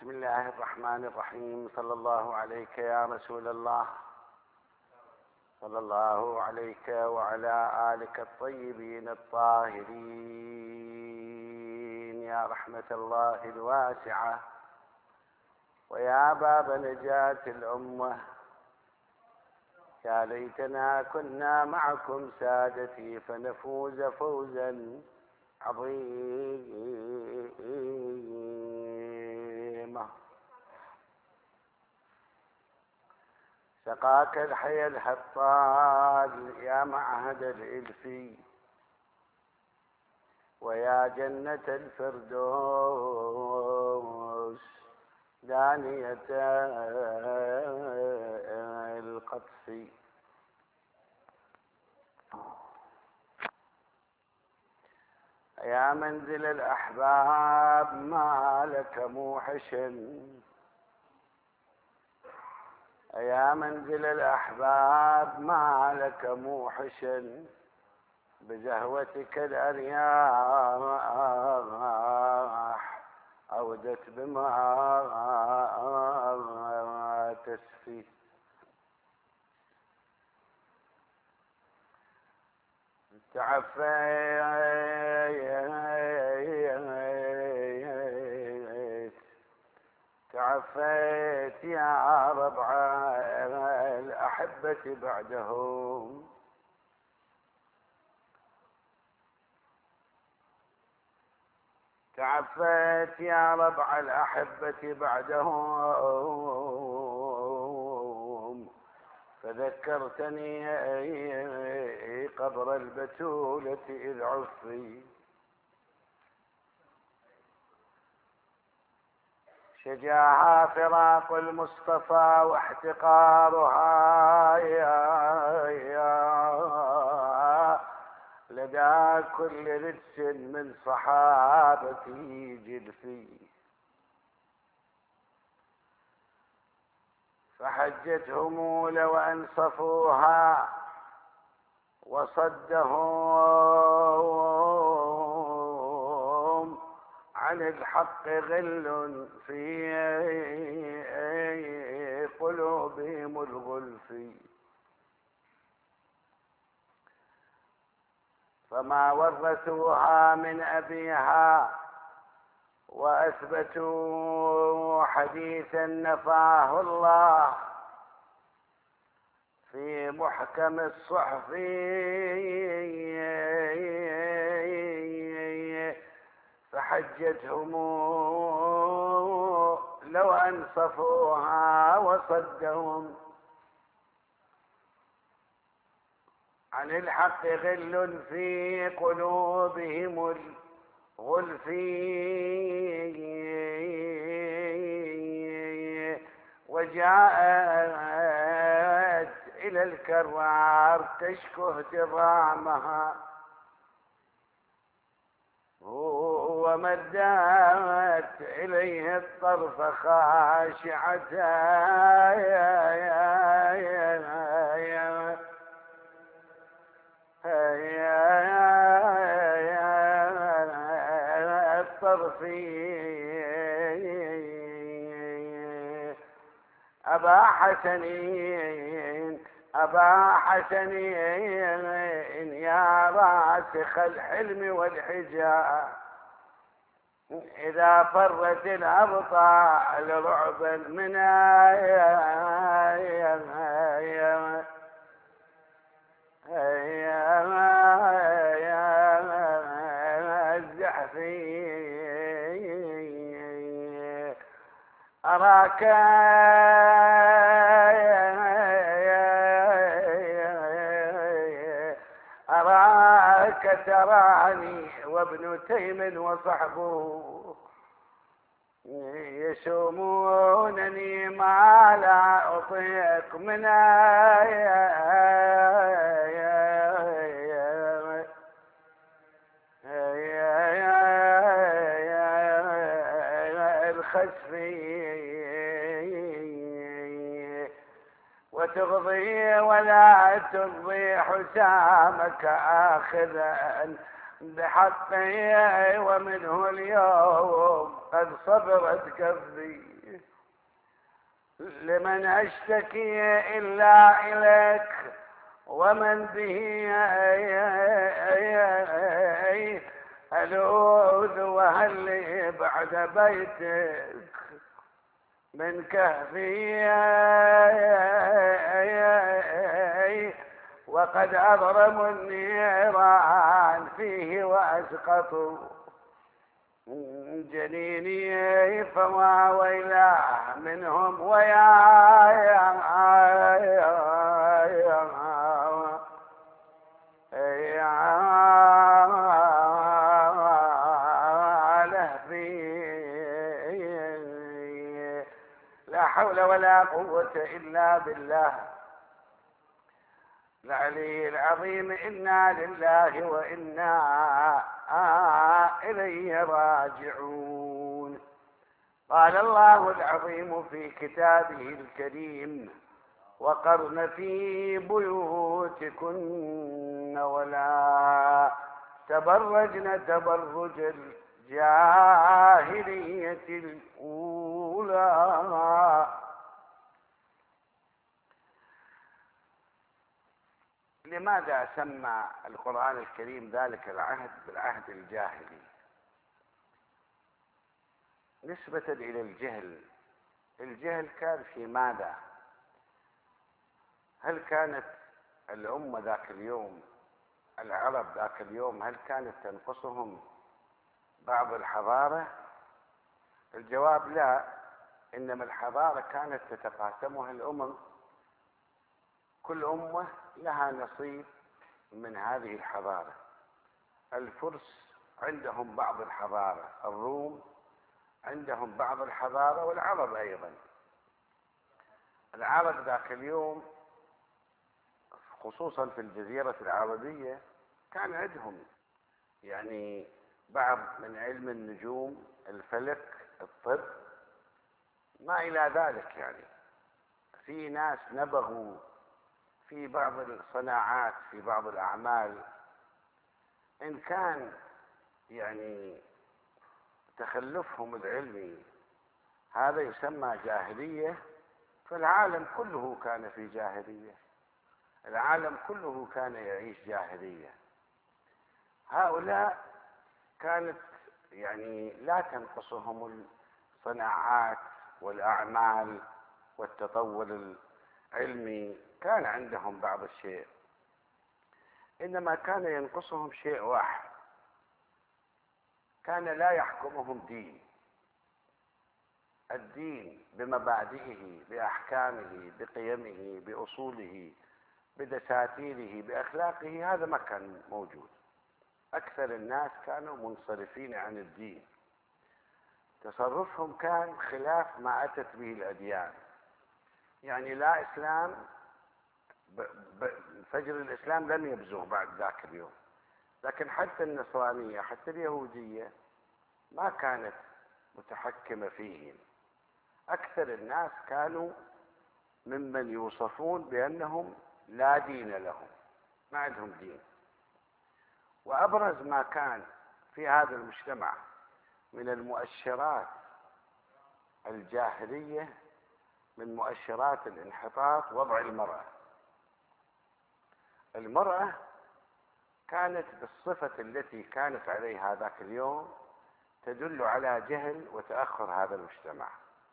بسم الله الرحمن الرحيم. صلى الله عليك يا رسول الله، صلى الله عليك وعلى آلك الطيبين الطاهرين يا رحمة الله الواسعة ويا باب نجاة الأمة. يا ليتنا كنا معكم سادتي فنفوز فوزا عظيما. سقاك الحي الهطال يا معهد الإلفي ويا جنة الفردوس دانية القطف. يا منزل الأحباب ما لك موحشا، يا منزل الأحباب ما لك موحشا، بزهوتك الأرياح أودت بما تسفي. تعفيت يا ربع الأحبة بعدهم، تعفيت يا ربع الأحبة بعدهم، فذكرتني قبر البتولة إذ عفي. شجاها فراق المصطفى واحتقارها لدى كل رجس من صحابتي جلفي. فحجتهم لو أنصفوها وصدهم عن الحق غل في قلوبهم الغلف. فما ورثوها من أبيها وأثبتوا حديثا نفاه الله في محكم الصحف. فحجتهم لو أنصفوها وصدهم عن الحق غل في قلوبهم الغلف. وجاءت إلى الكرار تشكو اهتضامها ومدت إليه الطرف خاشعة الطرف. أبا حسنين أبا حسنين يا راسخ الحلم والحجاب، إذا فرت الأبطال رعبا من الزحف. أراك تراني وابن تيم وصحبه يسومونني ما لا أطيق من الخسف. وتغضي ولا ترضي حسامك آخذا بحقي ومنه اليوم قد صبرت كفي، لمن أشتكي إلا إليك ومن به ألوذ، وهل لي بعد بيتك من كهفي، وقد أضرموا النيران فيه وأسقطوا جنيني، فما ويلاه منهم ويا لهفي. لا حول ولا قوة إلا بالله العلي العظيم. إنا لله وإنا إليه راجعون. قال الله العظيم في كتابه الكريم: وقرن في بيوتكن ولا تبرجن تبرج الجاهلية الأولى. لماذا سمى القرآن الكريم ذلك العهد بالعهد الجاهلي؟ نسبة إلى الجهل. الجهل كان في ماذا؟ هل كانت الأمة ذاك اليوم، العرب ذاك اليوم، هل كانت تنقصهم بعض الحضارة؟ الجواب لا، إنما الحضارة كانت تتقاسمها الأمم، كل أمة لها نصيب من هذه الحضارة. الفرس عندهم بعض الحضارة، الروم عندهم بعض الحضارة، والعرب أيضا. العرب ذاك اليوم خصوصا في الجزيرة العربية كان عندهم يعني بعض من علم النجوم، الفلك، الطب، ما إلى ذلك. يعني في ناس نبغوا في بعض الصناعات، في بعض الأعمال. إن كان يعني تخلفهم العلمي هذا يسمى جاهلية، فالعالم كله كان في جاهلية، العالم كله كان يعيش جاهلية. هؤلاء كانت يعني لا تنقصهم الصناعات والأعمال والتطور العلمي، كان عندهم بعض الشيء، إنما كان ينقصهم شيء واحد: كان لا يحكمهم دين. الدين بمبادئه، بأحكامه، بقيمه، بأصوله، بدساتيره، بأخلاقه، هذا ما كان موجود. أكثر الناس كانوا منصرفين عن الدين، تصرفهم كان خلاف ما أتت به الأديان. يعني لا إسلام، فجر الإسلام لم يبزغ بعد ذاك اليوم، لكن حتى النصرانية، حتى اليهودية ما كانت متحكمة فيهم. أكثر الناس كانوا ممن يوصفون بأنهم لا دين لهم، ما عندهم دين. وأبرز ما كان في هذا المجتمع من المؤشرات الجاهلية، من مؤشرات الانحطاط، وضع المرأة. المرأة كانت بالصفة التي كانت عليها ذاك اليوم تدل على جهل وتأخر هذا المجتمع.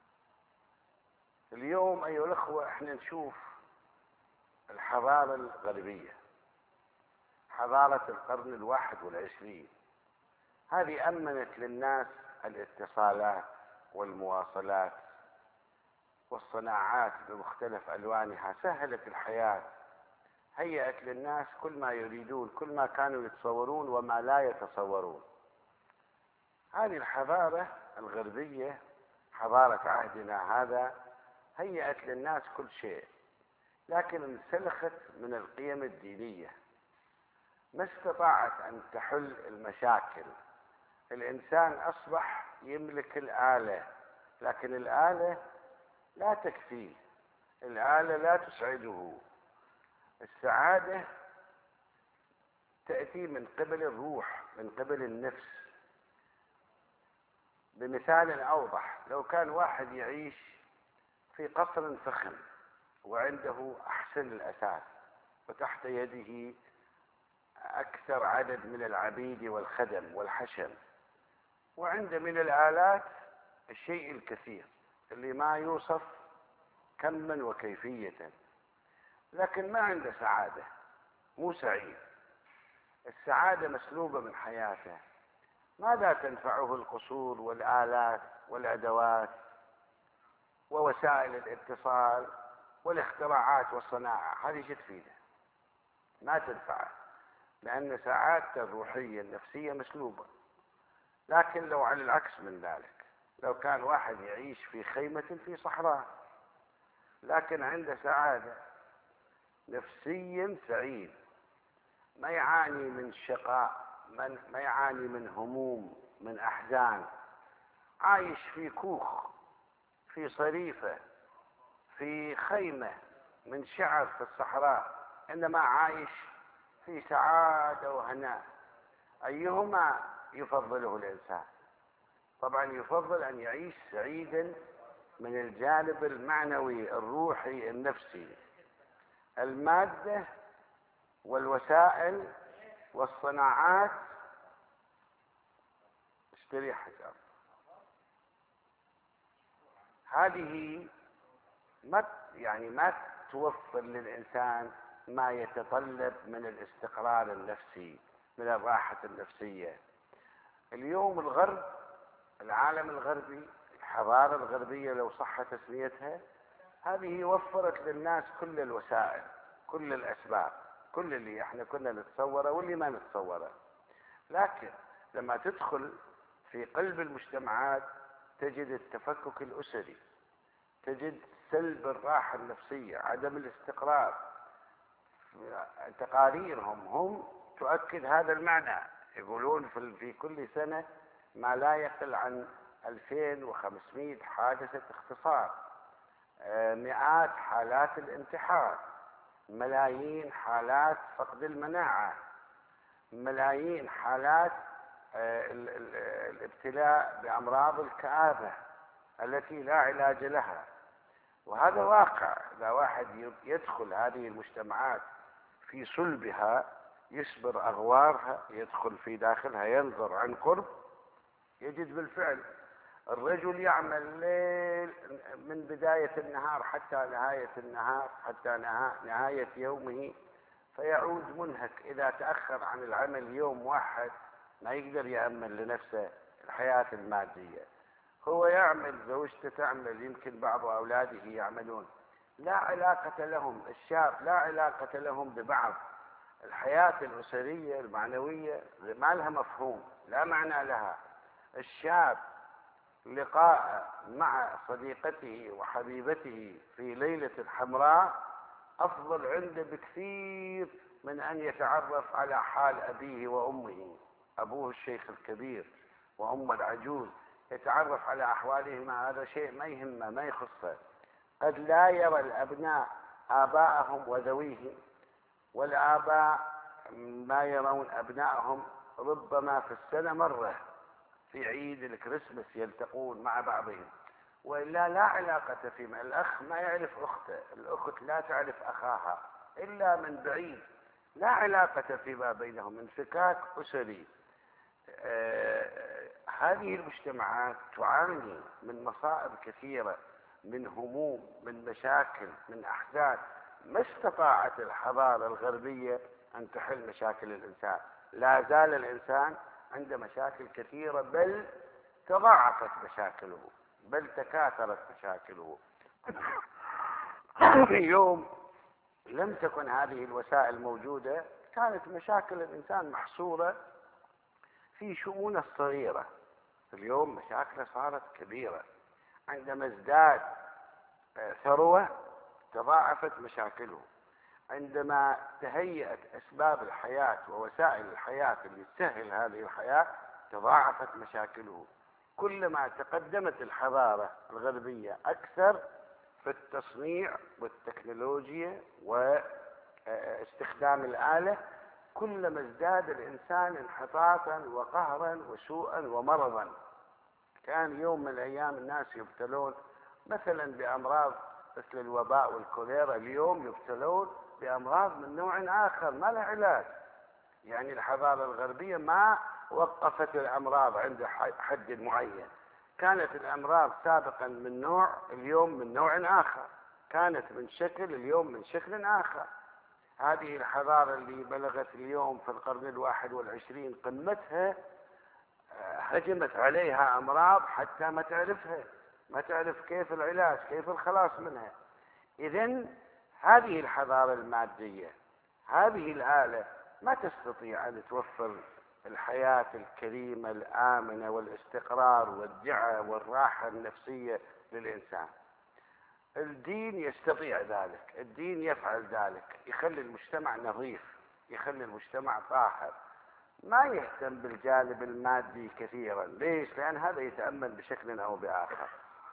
اليوم أيها الأخوة احنا نشوف الحضارة الغربية، حضارة القرن 21، هذه أمنت للناس الاتصالات والمواصلات والصناعات بمختلف ألوانها، سهلت الحياة، هيأت للناس كل ما يريدون، كل ما كانوا يتصورون وما لا يتصورون. هذه الحضارة الغربية، حضارة عهدنا هذا، هيأت للناس كل شيء، لكن انسلخت من القيم الدينية، ما استطاعت أن تحل المشاكل. الإنسان أصبح يملك الآلة، لكن الآلة لا تكفيه، الآلة لا تسعده. السعادة تأتي من قبل الروح، من قبل النفس. بمثال أوضح، لو كان واحد يعيش في قصر فخم وعنده أحسن الأثاث وتحت يده أكثر عدد من العبيد والخدم والحشم، وعنده من الآلات الشيء الكثير اللي ما يوصف كما وكيفية، لكن ما عنده سعادة، مو سعيد، السعادة مسلوبة من حياته، ماذا تنفعه القصور والآلات والأدوات ووسائل الاتصال والاختراعات والصناعة؟ هذه شو تفيده؟ ما تنفعه، لأن سعادته الروحية النفسية مسلوبة. لكن لو على العكس من ذلك، لو كان واحد يعيش في خيمة في صحراء لكن عنده سعادة، نفسيا سعيد، ما يعاني من شقاء، ما يعاني من هموم، من أحزان، عايش في كوخ، في صريفة، في خيمة من شعر في الصحراء، إنما عايش في سعادة وهناء، أيهما يفضله الإنسان؟ طبعا يفضل أن يعيش سعيدا من الجانب المعنوي الروحي النفسي. المادة والوسائل والصناعات اشتري حجر، هذه ما توفر للإنسان ما يتطلب من الاستقرار النفسي، من الراحة النفسية. اليوم الغرب، العالم الغربي، الحضارة الغربية لو صح تسميتها، هذه وفرت للناس كل الوسائل، كل الأسباب، كل اللي احنا كنا نتصوره واللي ما نتصوره. لكن لما تدخل في قلب المجتمعات تجد التفكك الأسري، تجد سلب الراحة النفسية، عدم الاستقرار. تقاريرهم هم تؤكد هذا المعنى، يقولون في كل سنة ما لا يقل عن 2500 حادثة اغتصاب، مئات حالات الانتحار، ملايين حالات فقد المناعة، ملايين حالات الابتلاء بأمراض الكآبة التي لا علاج لها. وهذا واقع، إذا واحد يدخل هذه المجتمعات في صلبها، يصبر أغوارها، يدخل في داخلها، ينظر عن قرب، يجد بالفعل الرجل يعمل ليل من بداية النهار حتى نهاية النهار، حتى نهاية يومه، فيعود منهك. إذا تأخر عن العمل يوم واحد ما يقدر يأمن لنفسه الحياة المادية. هو يعمل، زوجته تعمل، يمكن بعض أولاده يعملون، لا علاقة لهم، الشاب لا علاقة لهم ببعض. الحياة الأسرية المعنوية ما لها مفهوم، لا معنى لها. الشاب لقاء مع صديقته وحبيبته في ليلة حمراء أفضل عنده بكثير من أن يتعرف على حال أبيه وأمه، أبوه الشيخ الكبير وأمه العجوز، يتعرف على أحوالهما. هذا شيء ما يهمه، ما يخصه. قد لا يرى الأبناء آباءهم وذويهم، والآباء ما يرون أبنائهم ربما في السنة مرة، في عيد الكريسماس يلتقون مع بعضهم، وإلا لا علاقة فيما. الأخ ما يعرف أخته، الأخت لا تعرف أخاها إلا من بعيد، لا علاقة فيما بينهم، انفكاك أسري. هذه المجتمعات تعاني من مصائب كثيرة، من هموم، من مشاكل، من أحزان. ما استطاعت الحضارة الغربية أن تحل مشاكل الإنسان، لا زال الإنسان عنده مشاكل كثيرة، بل تضاعفت مشاكله، بل تكاثرت مشاكله. في يوم لم تكن هذه الوسائل موجودة، كانت مشاكل الإنسان محصورة في شؤونه الصغيرة. اليوم مشاكله صارت كبيرة، عندما ازداد ثروة تضاعفت مشاكله، عندما تهيأت أسباب الحياة ووسائل الحياة اللي تسهل هذه الحياة تضاعفت مشاكله. كلما تقدمت الحضارة الغربية أكثر في التصنيع والتكنولوجيا واستخدام الآلة، كلما ازداد الإنسان انحطاطا وقهرا وسوءا ومرضا. كان يوم من الأيام الناس يبتلون مثلا بأمراض مثل الوباء والكوليرا، اليوم يبتلون بأمراض من نوع آخر ما لها علاج. يعني الحضارة الغربية ما وقفت الأمراض عند حد معين. كانت الأمراض سابقا من نوع، اليوم من نوع آخر. كانت من شكل، اليوم من شكل آخر. هذه الحضارة اللي بلغت اليوم في القرن 21 قمتها، هجمت عليها أمراض حتى ما تعرفها، ما تعرف كيف العلاج، كيف الخلاص منها. إذن هذه الحضارة المادية، هذه الآلة ما تستطيع أن توفر الحياة الكريمة الآمنة والاستقرار والدعة والراحة النفسية للإنسان. الدين يستطيع ذلك، الدين يفعل ذلك، يخلي المجتمع نظيف، يخلي المجتمع طاهر، ما يهتم بالجانب المادي كثيرا. ليش؟ لأن هذا يتأمن بشكل أو بآخر.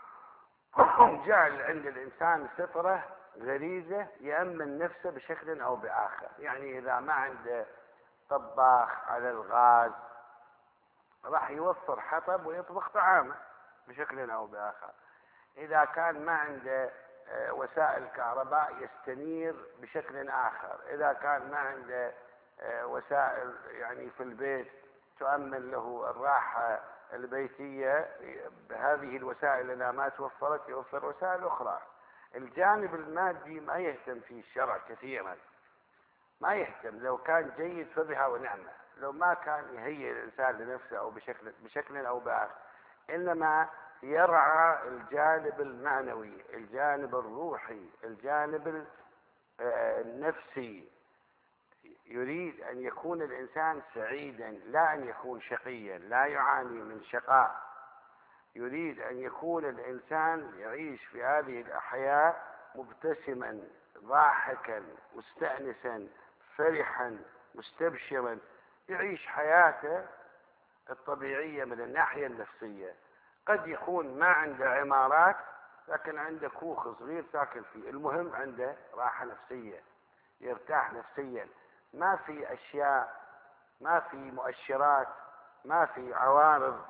جعل عند الإنسان فطرة غريزة يأمن نفسه بشكل أو بآخر. يعني إذا ما عنده طباخ على الغاز راح يوفر حطب ويطبخ طعامه بشكل أو بآخر. إذا كان ما عنده وسائل كهرباء يستنير بشكل آخر. إذا كان ما عنده وسائل يعني في البيت تؤمن له الراحة البيتية، بهذه الوسائل إذا ما توفرت يوفر وسائل أخرى. الجانب المادي ما يهتم فيه الشرع كثيرا، ما يهتم. لو كان جيد فبها ونعمة، لو ما كان يهيئ الإنسان لنفسه أو بشكل أو بآخر. إنما يرعى الجانب المعنوي، الجانب الروحي، الجانب النفسي. يريد أن يكون الإنسان سعيدا، لا أن يكون شقيا، لا يعاني من شقاء. يريد أن يكون الإنسان يعيش في هذه الحياة مبتسما ضاحكا مستأنسا فرحا مستبشرا، يعيش حياته الطبيعية من الناحية النفسية. قد يكون ما عنده عمارات لكن عنده كوخ صغير ساكن فيه، المهم عنده راحة نفسية، يرتاح نفسيا. ما في أشياء، ما في مؤشرات، ما في عوارض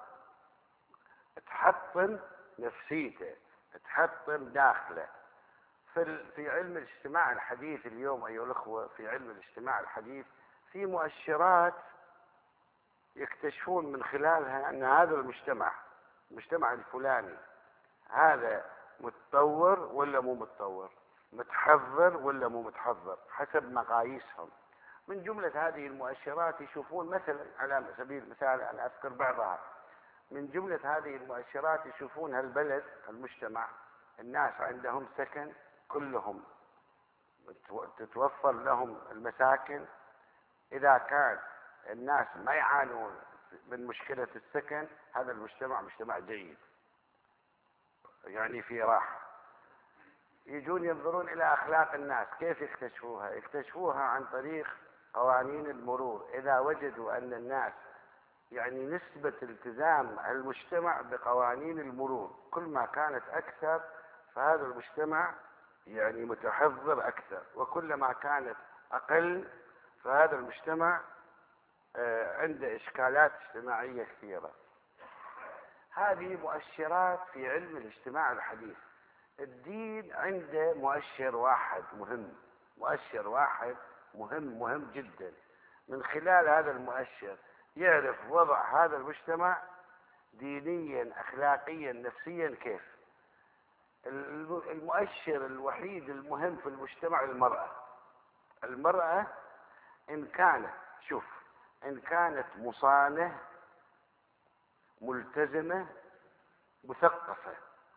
تحطم نفسيته، تحطم داخله. في علم الاجتماع الحديث اليوم أيها الأخوة، في علم الاجتماع الحديث في مؤشرات يكتشفون من خلالها أن هذا المجتمع الفلاني هذا متطور ولا مو متطور، متحضر ولا مو متحضر، حسب مقاييسهم. من جملة هذه المؤشرات يشوفون مثلا، على سبيل المثال أنا أذكر بعضها، من جملة هذه المؤشرات يشوفون هالبلد، المجتمع، الناس عندهم سكن، كلهم تتوفر لهم المساكن. إذا كان الناس ما يعانون من مشكلة السكن، هذا المجتمع مجتمع جيد، يعني في راحة. يجون ينظرون إلى أخلاق الناس، كيف يكتشفوها؟ يكتشفوها عن طريق قوانين المرور. إذا وجدوا أن الناس يعني نسبة التزام المجتمع بقوانين المرور كل ما كانت أكثر فهذا المجتمع يعني متحضر أكثر، وكلما كانت أقل فهذا المجتمع عنده إشكالات اجتماعية كثيرة. هذه مؤشرات في علم الاجتماع الحديث. الدين عنده مؤشر واحد مهم، مؤشر واحد مهم جدا. من خلال هذا المؤشر يعرف وضع هذا المجتمع دينيا أخلاقيا نفسيا كيف. المؤشر الوحيد المهم في المجتمع المرأة إن كانت مصانة ملتزمة مثقفة،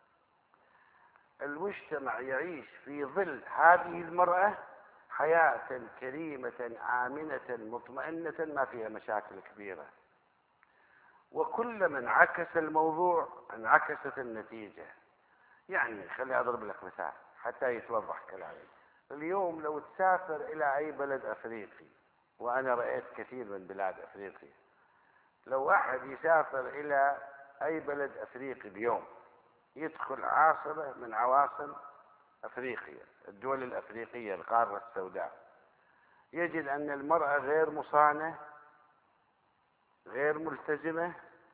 المجتمع يعيش في ظل هذه المرأة حياة كريمة آمنة مطمئنة ما فيها مشاكل كبيرة. وكلما انعكس الموضوع انعكست النتيجة. يعني خلي أضرب لك مثال حتى يتوضح كلامي. اليوم لو تسافر إلى أي بلد أفريقي، وأنا رأيت كثير من بلاد أفريقيا، لو واحد يسافر إلى أي بلد أفريقي اليوم، يدخل عاصمة من عواصم أفريقيا، الدول الأفريقية، القارة السوداء، يجد أن المرأة غير مصانة، غير ملتزمة،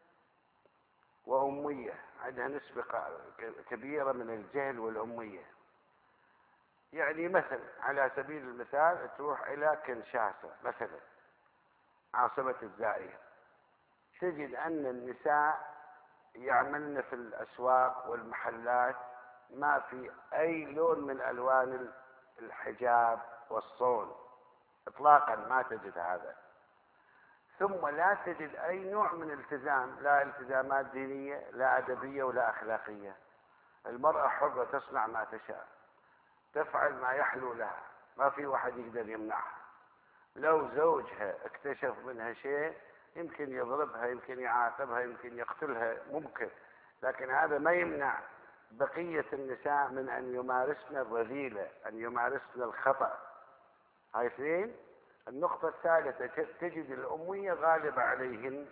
وأمية، عندها نسبة كبيرة من الجهل والأمية. يعني مثلا على سبيل المثال تروح إلى كنشاسا مثلا عاصمة الزائر، تجد أن النساء يعملن في الأسواق والمحلات ما في أي لون من ألوان الحجاب والصون إطلاقا، ما تجد هذا. ثم لا تجد أي نوع من التزام، لا التزامات دينية لا أدبية ولا أخلاقية. المرأة حرة تصنع ما تشاء، تفعل ما يحلو لها، ما في واحد يقدر يمنعها. لو زوجها اكتشف منها شيء يمكن يضربها، يمكن يعاقبها، يمكن يقتلها، ممكن، لكن هذا ما يمنع بقية النساء من أن يمارسن الرذيلة، أن يمارسن الخطأ. هاي اثنين. النقطة الثالثة تجد الأمية غالبة عليهن.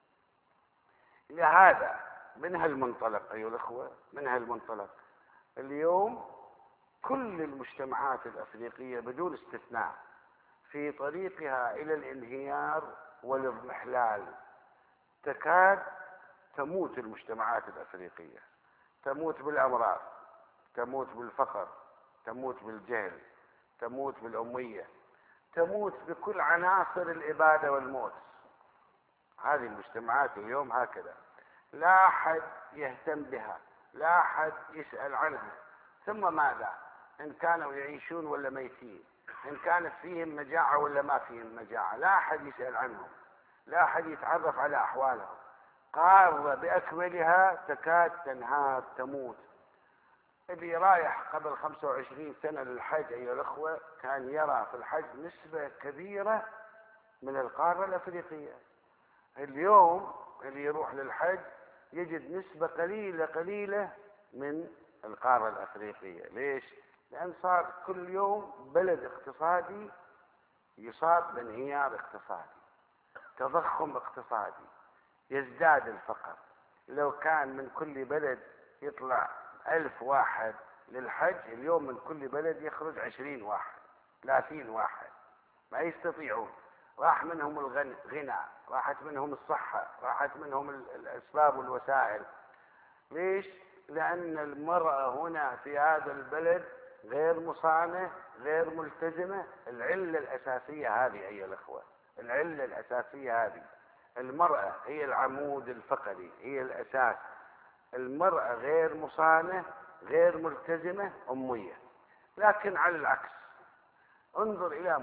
لهذا من هالمنطلق أيها الأخوة، من هالمنطلق اليوم كل المجتمعات الأفريقية بدون استثناء في طريقها إلى الانهيار والاضمحلال. تكاد تموت المجتمعات الأفريقية، تموت بالأمراض، تموت بالفقر، تموت بالجهل، تموت بالأمية، تموت بكل عناصر الإبادة والموت. هذه المجتمعات اليوم هكذا، لا أحد يهتم بها، لا أحد يسأل عنها. ثم ماذا؟ إن كانوا يعيشون ولا ميتين، إن كانت فيهم مجاعة ولا ما فيهم مجاعة، لا أحد يسأل عنهم، لا أحد يتعرف على أحوالهم. قارة بأكملها تكاد تنهار، تموت. اللي رايح قبل 25 سنة للحج أيها الأخوة كان يرى في الحج نسبة كبيرة من القارة الأفريقية. اليوم اللي يروح للحج يجد نسبة قليلة من القارة الأفريقية. ليش؟ لأن صار كل يوم بلد اقتصادي يصاب بانهيار اقتصادي، تضخم اقتصادي، يزداد الفقر. لو كان من كل بلد يطلع 1000 واحد للحج، اليوم من كل بلد يخرج 20 واحد 30 واحد، ما يستطيعون. راح منهم الغنى، راحت منهم الصحة، راحت منهم الأسباب والوسائل. ليش؟ لأن المرأة هنا في هذا البلد غير مصانة، غير ملتزمة. العلة الأساسية هذه أيها الأخوة، العلة الأساسية هذه. المرأة هي العمود الفقري، هي الأساس. المرأة غير مصانة، غير ملتزمة، أمية. لكن على العكس، انظر إلى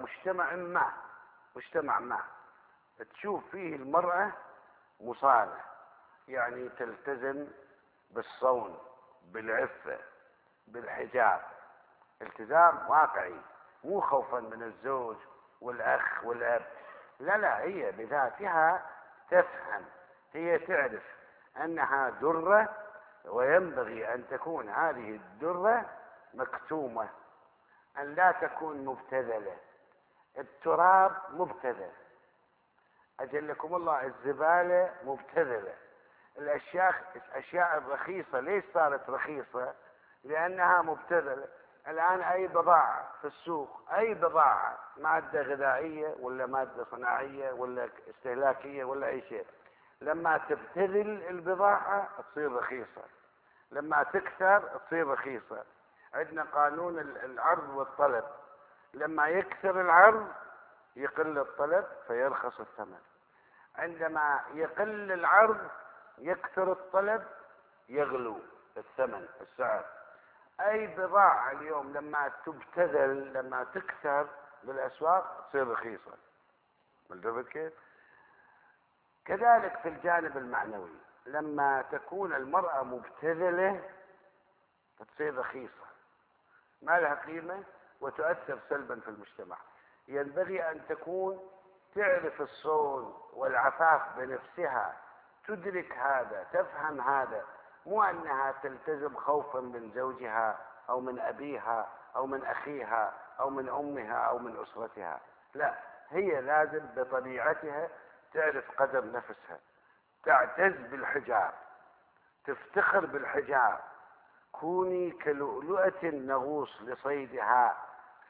مجتمع ما تشوف فيه المرأة مصانة، يعني تلتزم بالصون، بالعفة، بالحجاب، التزام واقعي، مو خوفا من الزوج والأخ والأب. لا، هي بذاتها تفهم، هي تعرف أنها درة، وينبغي أن تكون هذه الدرة مكتومة، أن لا تكون مبتذلة. التراب مبتذل، أجلكم الله، الزبالة مبتذلة. الأشياء الرخيصة ليش صارت رخيصة؟ لأنها مبتذلة. الآن أي بضاعة في السوق، أي بضاعة، مادة غذائية ولا مادة صناعية ولا استهلاكية ولا أي شيء، لما تبتذل البضاعة تصير رخيصة، لما تكثر تصير رخيصة. عندنا قانون العرض والطلب، لما يكثر العرض يقل الطلب فيرخص الثمن، عندما يقل العرض يكثر الطلب يغلو الثمن، السعر. أي بضاعة اليوم لما تبتذل، لما تكثر بالأسواق تصير رخيصة. ملتفت كيف؟ كذلك في الجانب المعنوي، لما تكون المرأة مبتذلة تصير رخيصة، ما لها قيمة وتؤثر سلبا في المجتمع. ينبغي أن تكون تعرف الصون والعفاف بنفسها، تدرك هذا، تفهم هذا، مو أنها تلتزم خوفا من زوجها أو من أبيها أو من أخيها أو من أمها أو من أسرتها. لا، هي لازم بطبيعتها تعرف قدر نفسها، تعتز بالحجاب، تفتخر بالحجاب. كوني كلؤلؤة نغوص لصيدها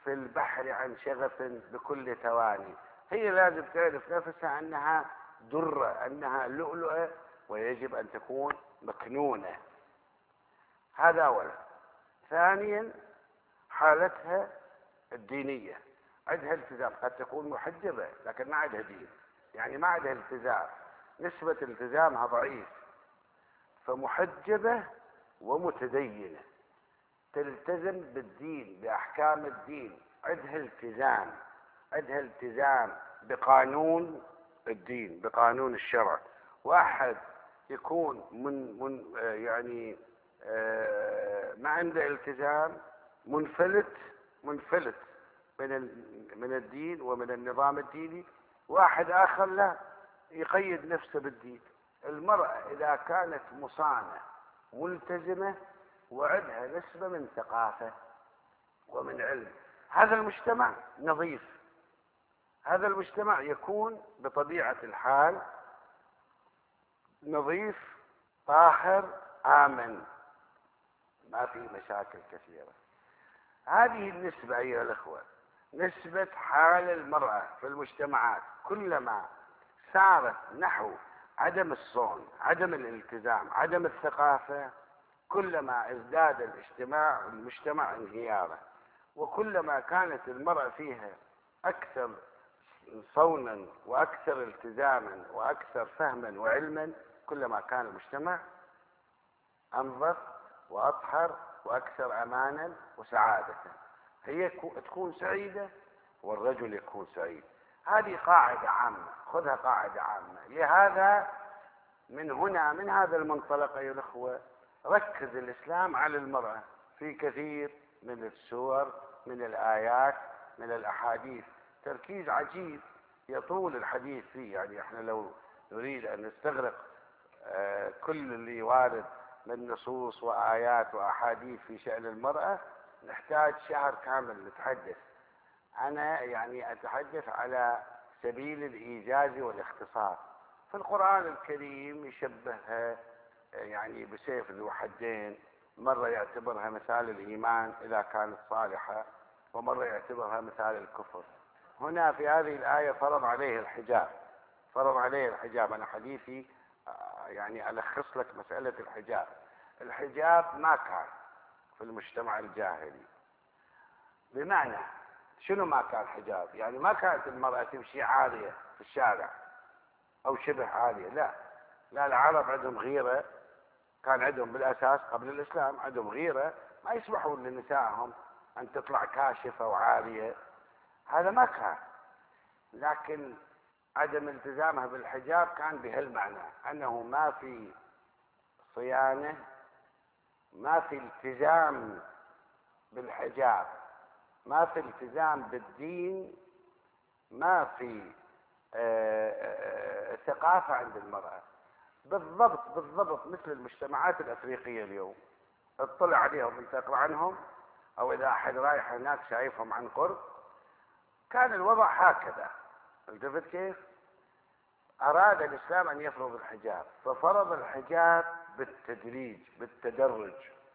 في البحر عن شغف بكل ثواني. هي لازم تعرف نفسها أنها درة، أنها لؤلؤة، ويجب أن تكون مكنونة. هذا أولا. ثانيا حالتها الدينية، عندها التزام، قد تكون محجبة لكن ما عندها دين، يعني ما عندها التزام، نسبة التزامها ضعيف، فمحجبة ومتدينة، تلتزم بالدين بأحكام الدين، عندها التزام، عندها التزام بقانون الدين، بقانون الشرع. واحد يكون يعني ما عنده التزام، منفلت من الدين ومن النظام الديني. واحد آخر لا، يقيد نفسه بالدين. المرأة إذا كانت مصانة ملتزمة وعندها نسبة من ثقافة ومن علم، هذا المجتمع نظيف، هذا المجتمع يكون بطبيعة الحال نظيف طاهر آمن، ما في مشاكل كثيرة. هذه النسبة أيها الأخوة، نسبة حال المرأة في المجتمعات كلما سارت نحو عدم الصون، عدم الالتزام، عدم الثقافة، كلما ازداد المجتمع انهيارا. وكلما كانت المرأة فيها أكثر صونا وأكثر التزاما وأكثر فهما وعلما، كلما كان المجتمع أنظف وأطهر وأكثر أمانا وسعادة. هي تكون سعيدة والرجل يكون سعيد. هذه قاعدة عامة، خذها قاعدة عامة. لهذا من هنا، من هذا المنطلق أيها الأخوة، ركز الإسلام على المرأة في كثير من السور، من الآيات، من الأحاديث، تركيز عجيب يطول الحديث فيه. يعني احنا لو نريد أن نستغرق كل اللي وارد من نصوص وآيات وأحاديث في شأن المرأة نحتاج شهر كامل نتحدث. أنا يعني أتحدث على سبيل الإيجاز والاختصار. في القرآن الكريم يشبهها يعني بسيف ذو حدين، مرة يعتبرها مثال الإيمان إذا كانت صالحة، ومرة يعتبرها مثال الكفر. هنا في هذه الآية فرض عليه الحجاب، فرض عليه الحجاب. أنا حديثي يعني ألخص لك مسألة الحجاب. الحجاب ما كان في المجتمع الجاهلي. بمعنى شنو ما كان حجاب؟ يعني ما كانت المرأة تمشي عارية في الشارع أو شبه عارية، لا. لا، العرب عندهم غيرة، كان عندهم بالأساس قبل الإسلام عندهم غيرة، ما يسمحون لنسائهم أن تطلع كاشفة وعارية، هذا ما كان. لكن عدم التزامها بالحجاب كان بهالمعنى، أنه ما في صيانة، ما في التزام بالحجاب، ما في التزام بالدين، ما في ثقافة عند المرأة. بالضبط مثل المجتمعات الأفريقية اليوم، اطلع عليهم انت، اقرأ عنهم، أو إذا أحد رايح هناك شايفهم عن قرب، كان الوضع هكذا. التفت كيف؟ أراد الإسلام أن يفرض الحجاب، ففرض الحجاب بالتدريج، بالتدرج.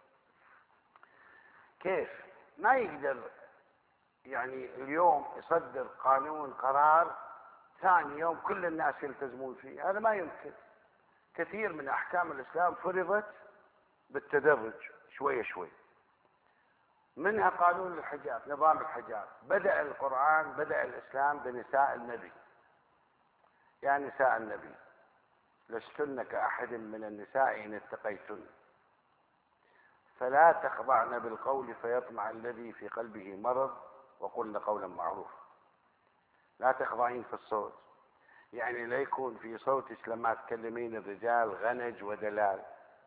كيف؟ ما يقدر يعني اليوم يصدر قانون قرار ثاني يوم كل الناس يلتزمون فيه، هذا ما يمكن. كثير من أحكام الإسلام فرضت بالتدرج، شوية شوي. منها قانون الحجاب، نظام الحجاب. بدأ القرآن، بدأ الإسلام بنساء النبي. يا نساء النبي لستن كأحد من النساء إن اتقيتن فلا تخضعن بالقول فيطمع الذي في قلبه مرض وقلن قولا معروفا. لا تخضعين في الصوت، يعني لا يكون في صوتك لما تكلمين الرجال غنج ودلال.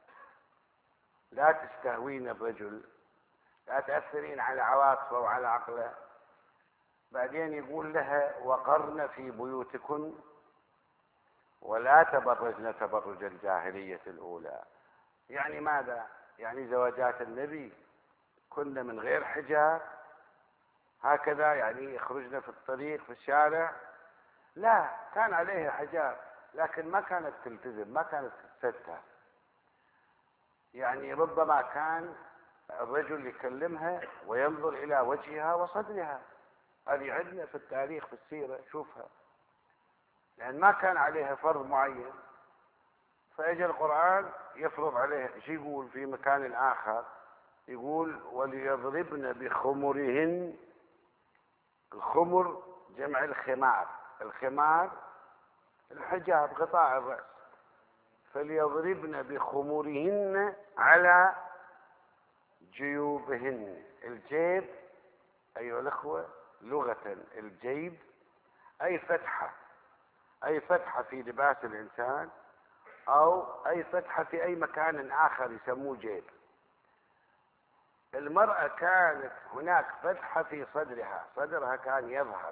لا تستهوين الرجل، لا تأثرين على عواطفه وعلى عقله. بعدين يقول لها وقرن في بيوتكن ولا تبرجن تبرج الجاهلية الأولى. يعني ماذا؟ يعني زوجات النبي كنا من غير حجاب هكذا، يعني يخرجن في الطريق في الشارع؟ لا، كان عليها حجاب لكن ما كانت تلتزم، ما كانت تتستر. يعني ربما كان الرجل يكلمها وينظر إلى وجهها وصدرها. هذه عندنا في التاريخ في السيرة شوفها، لأن ما كان عليها فرض معين، فأجى القرآن يفرض عليها. شو يقول في مكان آخر؟ يقول وليضربن بخمرهن. الخمر جمع الخمار، الخمار الحجاب غطاء الرأس. فليضربن بخمرهن على جيوبهن. الجيب أيها الأخوة لغة الجيب أي فتحة، أي فتحة في لباس الإنسان، أو أي فتحة في أي مكان آخر يسموه جيب. المرأة كانت هناك فتحة في صدرها، صدرها كان يظهر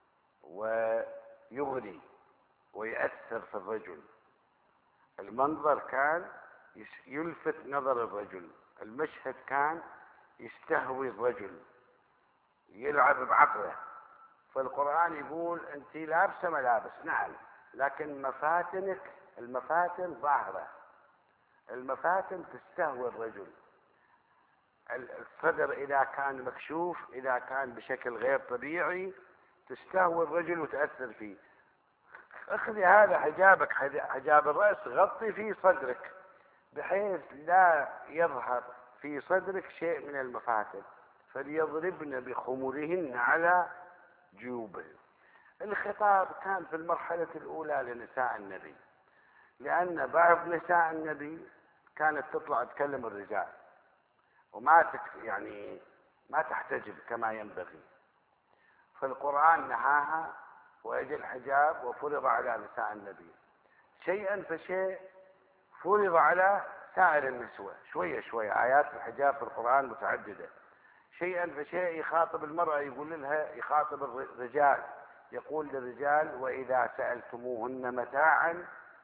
ويغري ويأثر في الرجل. المنظر كان يلفت نظر الرجل، المشهد كان يستهوي الرجل، يلعب بعقله. فالقرآن يقول أنت لابسة ملابس نعم، لكن مفاتنك، المفاتن ظاهرة، المفاتن تستهوي الرجل. الصدر إذا كان مكشوف، إذا كان بشكل غير طبيعي، تستهوي الرجل وتأثر فيه. اخذي هذا حجابك، حجاب الرأس، غطي في صدرك بحيث لا يظهر في صدرك شيء من المفاتن. فليضربن بخمرهن على جيوبهن. الخطاب كان في المرحلة الأولى لنساء النبي، لأن بعض نساء النبي كانت تطلع تكلم الرجال وما يعني ما تحتجب كما ينبغي، فالقرآن نهاها وأجى الحجاب وفرض على نساء النبي. شيئا فشيء فرض على سائر النسوة، شوية شوية. آيات الحجاب في القرآن متعددة. شيئا فشيء يخاطب المرأة، يقول لها، يخاطب الرجال، يقول للرجال وإذا سألتموهن متاعا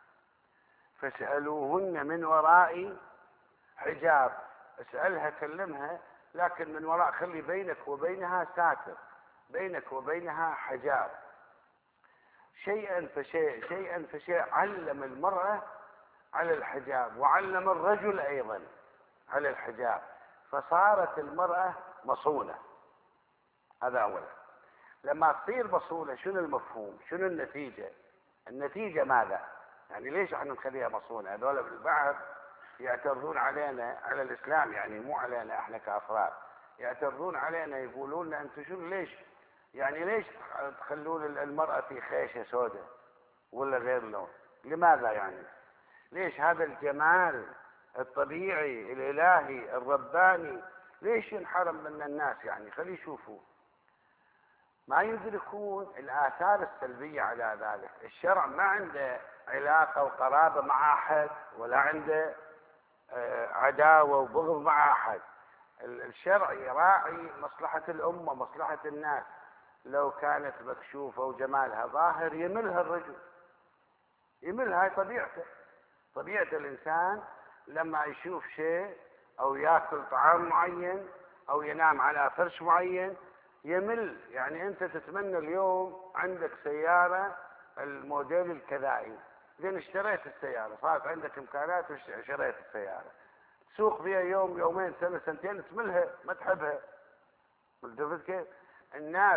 فاسألوهن من وراء حجاب. اسألها، كلمها، لكن من وراء، خلي بينك وبينها ساتر، بينك وبينها حجاب. شيئا فشيء، شيئا فشيء علم المرأة على الحجاب، وعلم الرجل أيضا على الحجاب، فصارت المرأة مصونة. هذا أولا. لما تصير مصونة شنو المفهوم؟ شنو النتيجة؟ النتيجة ماذا؟ يعني ليش احنا نخليها مصونة؟ هذول بالبعض يعترضون علينا، على الإسلام يعني، مو علينا احنا كأفراد، يعترضون علينا، يقولون لنا انتم شنو، ليش يعني ليش تخلون المرأة في خيشة سوداء ولا غير لون؟ لماذا يعني؟ ليش هذا الجمال الطبيعي الإلهي الرباني ليش ينحرم من الناس؟ يعني خلي يشوفوا. ما يدركون الآثار السلبية على ذلك. الشرع ما عنده علاقة وقرابة مع أحد، ولا عنده عداوة وبغض مع أحد. الشرع يراعي مصلحة الأمة، مصلحة الناس. لو كانت مكشوفة وجمالها ظاهر يملها الرجل، يملها، طبيعته. طبيعة الإنسان لما يشوف شيء أو يأكل طعام معين أو ينام على فرش معين يمل. يعني أنت تتمنى اليوم عندك سيارة الموديل الكذائي، زين اشتريت السيارة، صارت عندك إمكانات وشريت السيارة، تسوق فيها يوم يومين سنة سنتين تملها، ما تحبها. قلت كيف؟ الناس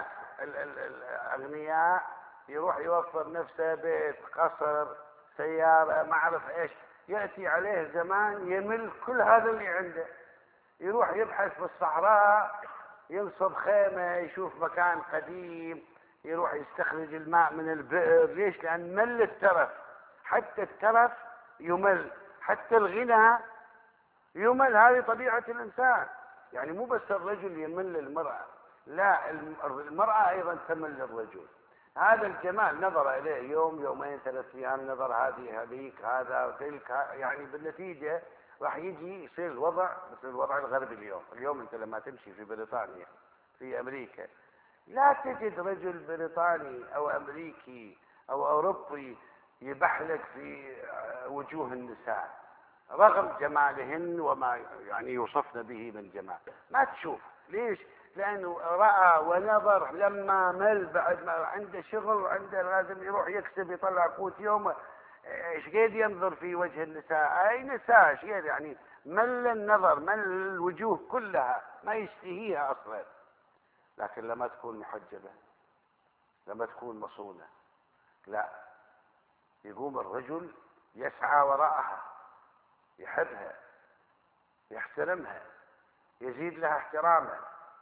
الأغنياء يروح يوفر نفسه بيت، قصر، سيارة، ما أعرف إيش، يأتي عليه زمان يمل كل هذا اللي عنده، يروح يبحث في الصحراء، ينصب خيمة، يشوف مكان قديم، يروح يستخرج الماء من البئر. ليش؟ لأن مل الترف. حتى الترف يمل، حتى الغنى يمل. هذه طبيعة الإنسان. يعني مو بس الرجل يمل المرأة، لا، المرأة أيضا تمل الرجل. هذا الجمال نظر إليه يوم يومين 3 أيام، نظر هذه هذيك هذا وتلك، يعني بالنتيجة راح يجي يصير الوضع مثل الوضع الغربي اليوم أنت لما تمشي في بريطانيا، في أمريكا، لا تجد رجل بريطاني أو أمريكي أو أوروبي يبحلك في وجوه النساء رغم جمالهن وما يعني يوصفن به من جمال. ما تشوف. ليش؟ لأنه رأى ونظر، لما مل بعد ما عنده شغل وعنده لازم يروح يكسب يطلع قوت يومه، ايش قد ينظر في وجه النساء؟ اي نساء ايش قد يعني مل النظر، مل الوجوه كلها، ما يشتهيها أصلا. لكن لما تكون محجبة، لما تكون مصونة، لا، يقوم الرجل يسعى وراءها، يحبها، يحترمها، يزيد لها احتراما،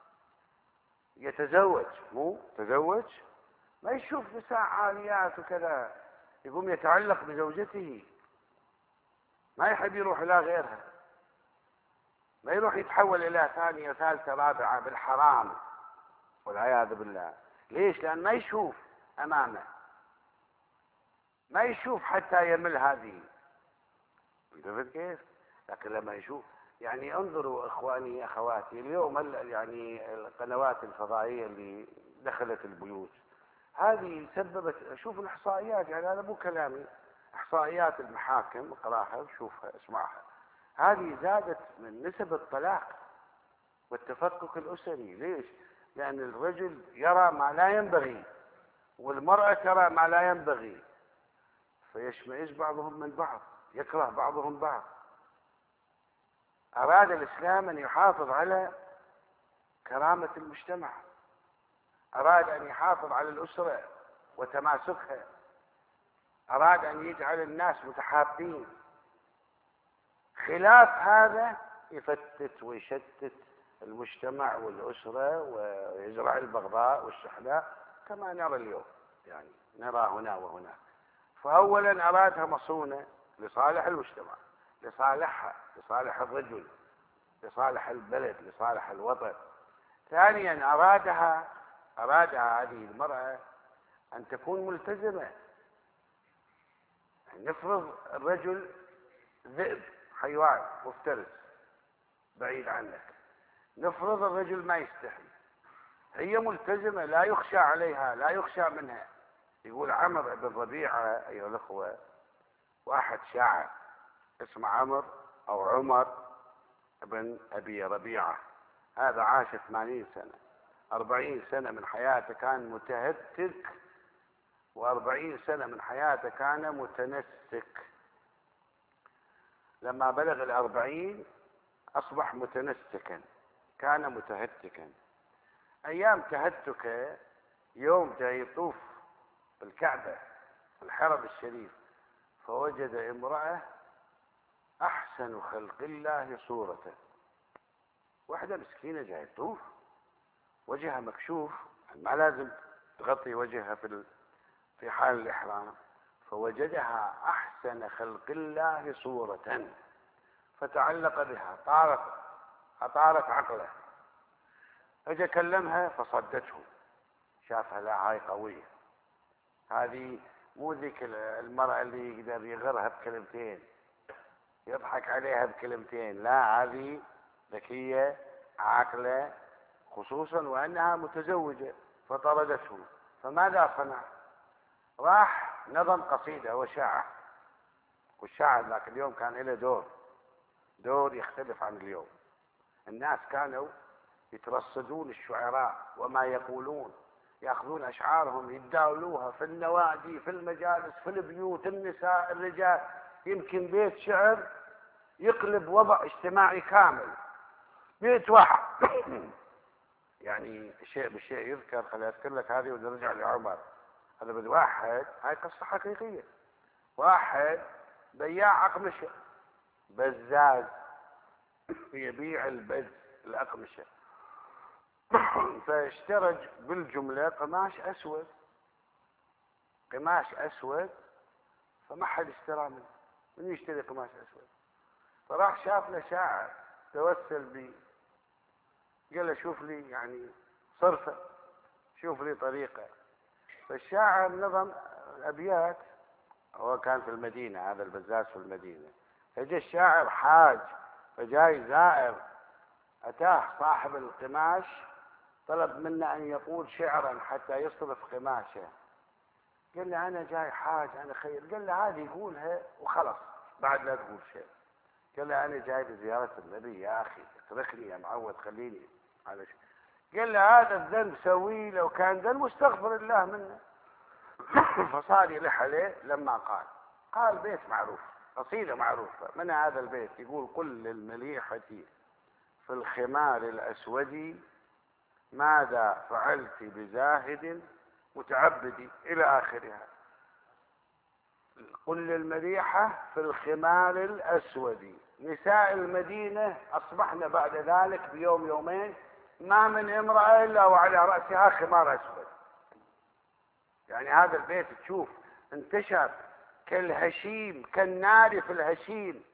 يتزوج، مو تزوج، ما يشوف نساء عاليات وكذا، يقوم يتعلق بزوجته، ما يحب يروح إلى غيرها، ما يروح يتحول إلى ثانية ثالثة رابعة بالحرام والعياذ بالله. ليش؟ لأن ما يشوف أمامه، ما يشوف حتى يمل هذه. انتبه كيف؟ لكن لما يشوف، يعني انظروا إخواني أخواتي، اليوم يعني القنوات الفضائية اللي دخلت البيوت هذه سببت، شوف الإحصائيات، يعني هذا مو كلامي، إحصائيات المحاكم، اقراها وشوفها اسمعها، هذه زادت من نسب الطلاق والتفكك الأسري. ليش؟ لأن الرجل يرى ما لا ينبغي والمرأة ترى ما لا ينبغي، فيشمئز بعضهم من بعض، يكره بعضهم بعض. أراد الإسلام أن يحافظ على كرامة المجتمع، أراد أن يحافظ على الأسرة وتماسكها، أراد أن يجعل الناس متحابين. خلاف هذا يفتت ويشتت المجتمع والأسرة ويزرع البغضاء والشحناء كما نرى اليوم، يعني نرى هنا وهنا. فأولا أرادها مصونة لصالح المجتمع، لصالحها، لصالح الرجل، لصالح البلد، لصالح الوطن. ثانيا أرادها هذه المرأة أن تكون ملتزمة. يعني نفرض الرجل ذئب، حيوان مفترس بعيد عنك، نفرض الرجل ما يستحي، هي ملتزمة، لا يخشى عليها، لا يخشى منها. يقول عمرو بن ربيعة أيها الأخوة، واحد شاعر اسمه عمرو أو عمر بن أبي ربيعة، هذا عاش 80 سنة، 40 سنة من حياته كان متهتك، و40 سنة من حياته كان متنسك. لما بلغ 40 أصبح متنسكا، كان متهتكا. أيام تهتكه يوم جاي يطوف بالكعبة الحرم الشريف، فوجد امرأة أحسن خلق الله صورة، واحدة مسكينة جاي تطوف وجهها مكشوف، ما لازم تغطي وجهها في حال الإحرام، فوجدها أحسن خلق الله صورة فتعلق بها، أطارت عقله، اجى كلمها فصدته، شافها لا هاي قوية، هذه مو ذيك المرأة اللي يقدر يغرها بكلمتين، يضحك عليها بكلمتين، لا، هذه ذكية عاقلة، خصوصا وأنها متزوجة، فطردته. فماذا صنع؟ راح نظم قصيدة وشاعر، والشاعر ذاك اليوم كان له دور يختلف عن اليوم. الناس كانوا يترصدون الشعراء وما يقولون، يأخذون أشعارهم يتداولوها في النوادي، في المجالس، في البيوت، النساء، الرجال، يمكن بيت شعر يقلب وضع اجتماعي كامل. بيت واحد يعني شيء بالشيء يذكر، خليني أذكر لك هذه ونرجع لعمر. هذا بد واحد، هاي قصة حقيقية، واحد بياع أقمشة، بزاز، يبيع البز الأقمشة، فاشترج بالجملة قماش أسود، قماش أسود، فما حد اشترى منه، من يشتري قماش أسود؟ فراح شاف له شاعر توسل بي، قال له شوف لي يعني صرفة، شوف لي طريقة. فالشاعر نظم أبيات، هو كان في المدينة، هذا البزاز في المدينة، فجاء الشاعر حاج، فجاي زائر، أتاه صاحب القماش طلب منه أن يقول شعرا حتى يصرف قماشه. قال له أنا جاي حاج، أنا خير. قال له هذه يقولها وخلص، بعد لا تقول شيء. قال له أنا جاي بزيارة النبي يا أخي، اتركني يا معود، خليني على شيء. قال له هذا الذنب سويه، لو كان ذنب استغفر الله منه. فصار يلح عليه لما قال بيت معروف، قصيدة معروفة من هذا البيت، يقول: قل للمليحة في الخمار الأسود ماذا فعلت بزاهد متعبد، إلى آخرها. قل للمليحة في الخمار الأسود. نساء المدينة أصبحن بعد ذلك بيوم يومين ما من امرأة إلا وعلى رأسها خمار أسود. يعني هذا البيت تشوف انتشر كالهشيم، كالنار في الهشيم،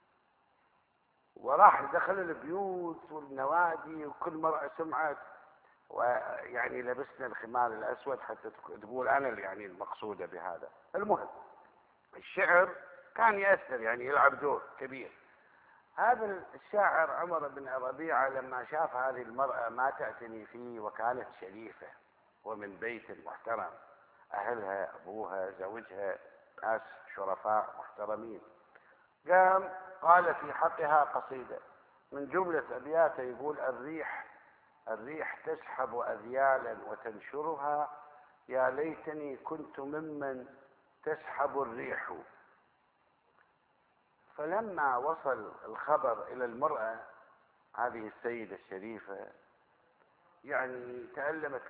وراح دخل البيوت والنوادي وكل مرأة سمعت، ويعني لبسنا الخمار الأسود حتى تقول أنا يعني المقصودة بهذا. المهم الشعر كان يأثر، يعني يلعب دور كبير. هذا الشاعر عمر بن ربيعة لما شاف هذه المرأة ما تعتني فيه، وكانت شريفة ومن بيت محترم، أهلها أبوها زوجها ناس شرفاء محترمين، قام قال في حقها قصيدة من جملة أبياته، يقول: الريح تسحب أذيالا وتنشرها، يا ليتني كنت ممن تسحب الريح. فلما وصل الخبر إلى المرأة هذه السيدة الشريفة، يعني تألمت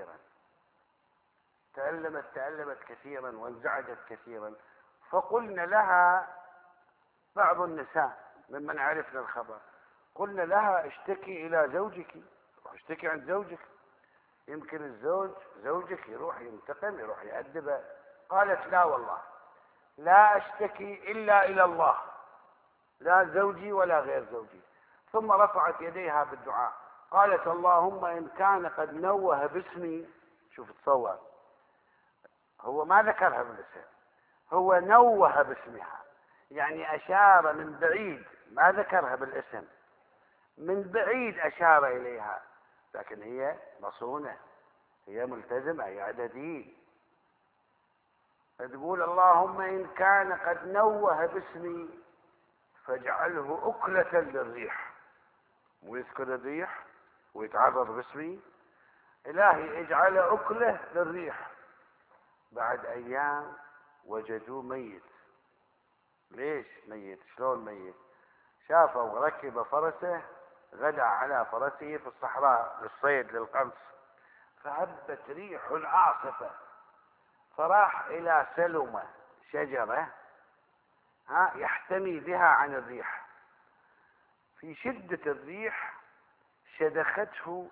كثيرا وانزعجت كثيرا. فقلنا لها بعض النساء ممن عرفنا الخبر، قلنا لها: اشتكي إلى زوجك، اشتكي عند زوجك، يمكن زوجك يروح ينتقم، يروح يأدبه. قالت: لا والله، لا أشتكي إلا إلى الله، لا زوجي ولا غير زوجي. ثم رفعت يديها بالدعاء، قالت: اللهم إن كان قد نوه باسمي. شوف تصور، هو ما ذكرها بالاسم، هو نوه باسمها، يعني أشار من بعيد، ما ذكرها بالاسم، من بعيد أشار إليها، لكن هي مصونة، هي ملتزمة، هي عندها دين. تقول: اللهم إن كان قد نوه باسمي فاجعله أكلة للريح، ويذكر الريح ويتعرض باسمي، إلهي اجعله أكلة للريح. بعد أيام وجدوه ميت. ليش ميت؟ شلون ميت؟ شافوا ركب فرسه، غدا على فرسه في الصحراء للصيد للقنص، فهبت ريح عاصفة، فراح إلى سلمة شجرة يحتمي بها عن الريح. في شدة الريح شدخه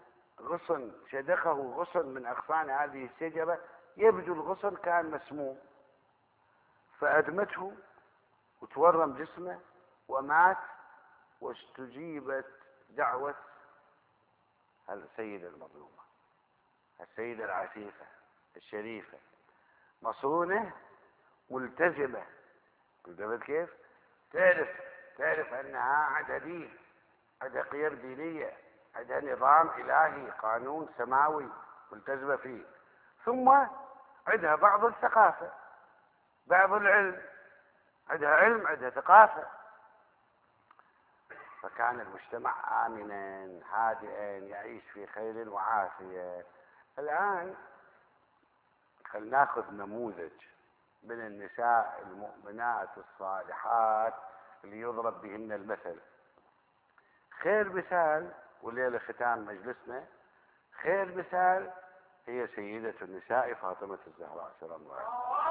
غصن من أغصان هذه الشجرة، يبدو الغصن كان مسموم، فأدمته وتورم جسمه ومات. واستجيبت دعوة السيدة المظلومة، السيدة العفيفة الشريفة، مصونة ملتزمة. قلت كيف؟ تعرف أنها عندها دين، عندها قيم دينية، عندها نظام إلهي، قانون سماوي ملتزمة فيه، ثم عندها بعض الثقافة، بعض العلم، عندها علم، عندها ثقافة. فكان المجتمع آمنا هادئا يعيش في خير وعافية. الآن خلناخذ نموذج من النساء المؤمنات الصالحات اللي يضرب بهن المثل. خير مثال، والليلة ختام مجلسنا، خير مثال هي سيدة النساء فاطمة الزهراء سلام الله عليها.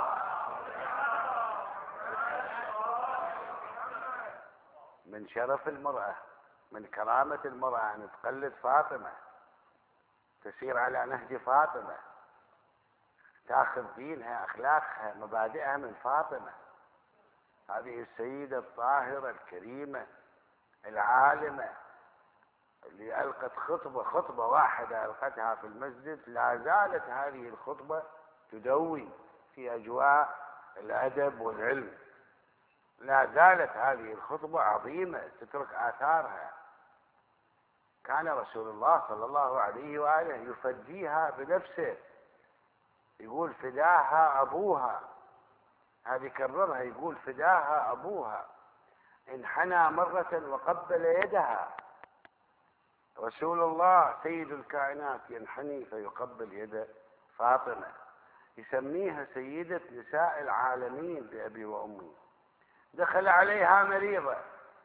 من شرف المرأة، من كرامة المرأة أن تقلد فاطمة، تسير على نهج فاطمة، تاخذ دينها، أخلاقها، مبادئها من فاطمة. هذه السيدة الطاهرة الكريمة العالمة اللي ألقت خطبة واحدة ألقتها في المسجد، لا زالت هذه الخطبة تدوي في أجواء الأدب والعلم، لا زالت هذه الخطبة عظيمة تترك آثارها. كان رسول الله صلى الله عليه وآله يفديها بنفسه، يقول: فداها أبوها. هذه كررها، يقول: فداها أبوها، انحنى مرة وقبل يدها. رسول الله سيد الكائنات ينحني فيقبل يد فاطمة، يسميها سيدة نساء العالمين بأبي وأمي. دخل عليها مريضة،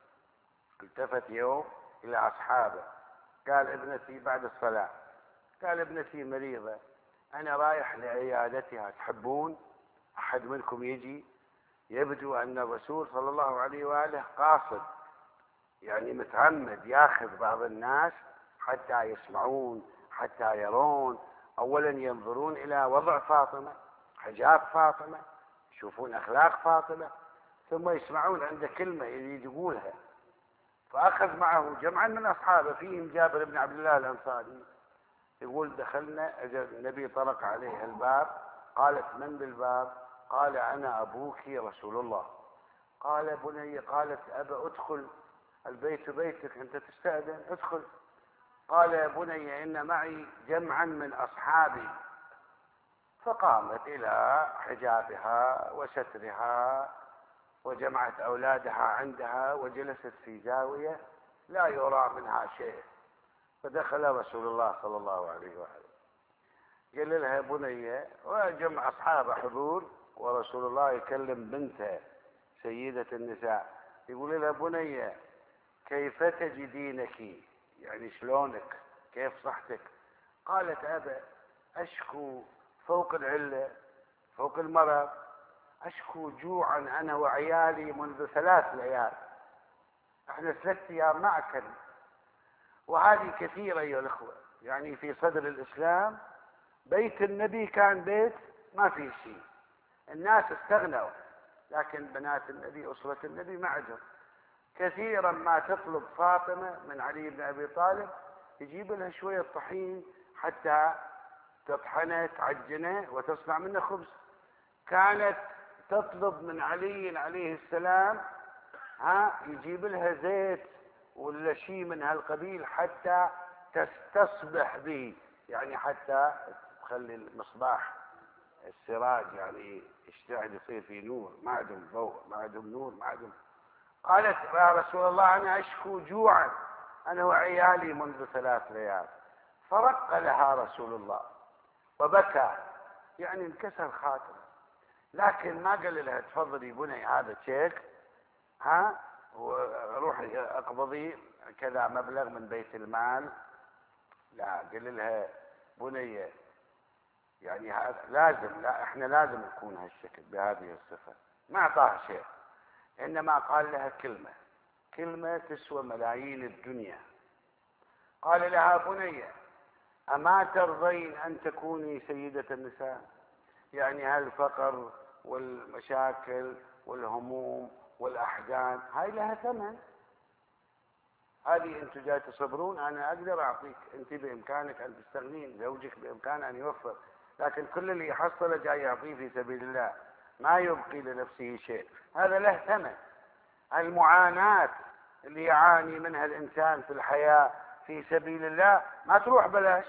التفت يوم إلى أصحابه قال ابنتي بعد الصلاة، قال ابنتي مريضة أنا رايح لعيادتها، تحبون أحد منكم يجي؟ يبدو أن الرسول صلى الله عليه وآله قاصد، يعني متعمد ياخذ بعض الناس حتى يسمعون، حتى يرون، أولا ينظرون إلى وضع فاطمة، حجاب فاطمة، يشوفون أخلاق فاطمة، ثم يسمعون عند كلمة يريد يقولها. فأخذ معه جمعا من أصحابه فيهم جابر بن عبد الله الأنصاري. يقول دخلنا، النبي طرق عليه الباب، قالت من بالباب؟ قال أنا أبوك رسول الله. قال بني، قالت أبا أدخل، البيت بيتك أنت تستأذن، ادخل. قال يا بني إن معي جمعا من أصحابي. فقامت إلى حجابها وسترها وجمعت أولادها عندها وجلست في زاوية لا يرى منها شيء. فدخل رسول الله صلى الله عليه وآله، قال لها بنية، وجمع أصحاب حضور ورسول الله يكلم بنته سيدة النساء، يقول لها بنية كيف تجدينك، يعني شلونك، كيف صحتك؟ قالت أبا أشكو فوق العلة، فوق المرض، أشكو جوعا أنا وعيالي منذ 3 ليال، احنا 3 أيام ما أكلنا. وهذه كثيرة أيها الأخوة، يعني في صدر الإسلام بيت النبي كان بيت ما فيه شيء، الناس استغنوا، لكن بنات النبي أسرة النبي ما عندهم. كثيرا ما تطلب فاطمة من علي بن أبي طالب يجيب لها شوية طحين حتى تطحنه تعجنه وتصنع منه خبز. كانت تطلب من علي عليه السلام يجيب لها زيت ولا شيء من هالقبيل حتى تستصبح به، يعني حتى تخلي المصباح السراج يعني يشتعل يصير فيه نور، ما عندهم ضوء، ما عندهم نور، ما عندهم. قالت يا رسول الله أنا أشكو جوعا أنا وعيالي منذ 3 ليال. فرق لها رسول الله وبكى، يعني انكسر خاطره، لكن ما قال لها تفضلي بني هذا تشيك، وروحي اقبضي كذا مبلغ من بيت المال، لا، قال لها بنية يعني هذا لازم، لا احنا لازم نكون هالشكل بهذه الصفة. ما اعطاها شيء، انما قال لها كلمة تسوى ملايين الدنيا. قال لها بنية أما ترضين أن تكوني سيدة النساء؟ يعني هالفقر والمشاكل والهموم والأحزان هاي لها ثمن، هذه أنتم جاي تصبرون، أنا أقدر أعطيك، أنت بإمكانك أن تستغنين، زوجك بإمكانه أن يوفر، لكن كل اللي يحصله جاي يعطيه في سبيل الله، ما يبقي لنفسه شيء، هذا له ثمن. المعاناة اللي يعاني منها الإنسان في الحياة في سبيل الله ما تروح بلاش،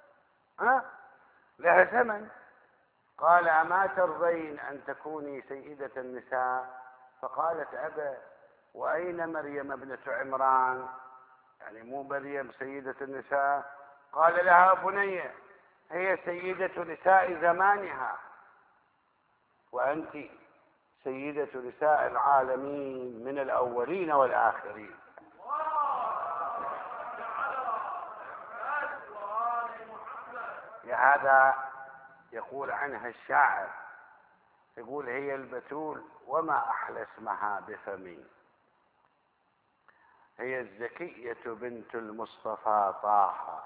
لها ثمن. قال أما ترضين أن تكوني سيدة النساء؟ فقالت أبا وأين مريم ابنة عمران، يعني مو مريم سيدة النساء؟ قال لها بنية هي سيدة نساء زمانها، وأنت سيدة نساء العالمين من الأولين والآخرين. لهذا يقول عنها الشاعر، يقول هي البتول وما أحلى اسمها بفمي، هي الزكية بنت المصطفى طه،